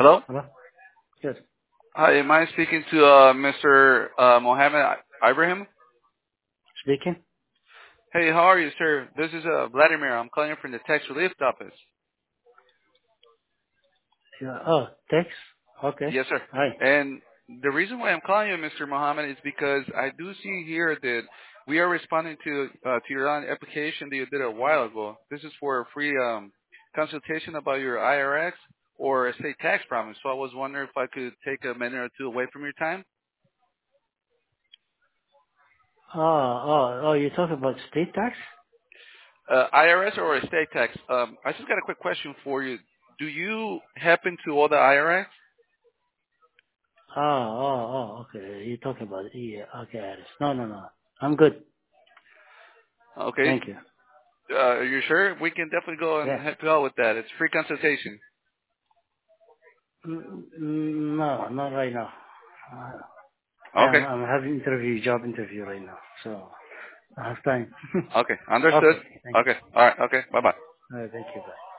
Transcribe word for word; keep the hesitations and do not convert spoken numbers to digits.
Hello? Hello? Yes. Hi, am I speaking to uh, Mister Uh, Mohammed Ibrahim? Speaking? Hey, how are you, sir? This is uh, Vladimir. I'm calling you from the tax relief office. Yeah. Oh, thanks. Okay. Yes, sir. Hi. And the reason why I'm calling you, Mister Mohammed, is because I do see here that we are responding to uh, to your own application that you did a while ago. This is for a free um, consultation about your I R X or estate tax promise. So I was wondering if I could take a minute or two away from your time. Oh, oh, oh, you're talking about state tax? Uh, I R S or estate tax? Um, I just got a quick question for you. Do you happen to owe the I R S? Oh, oh, oh, okay. You're talking about it. Yeah, okay, Alice. No, no, no. I'm good. Okay. Thank you. Uh, are you sure? We can definitely go and Yeah. help you out with that. It's free consultation. Mm, mm, No, not right now. Uh, Okay. I'm, I'm having interview, job interview right now, so I have time. Okay. Understood. Okay, thank you. Okay. All right. Okay. Bye bye. All right, thank you. Bye.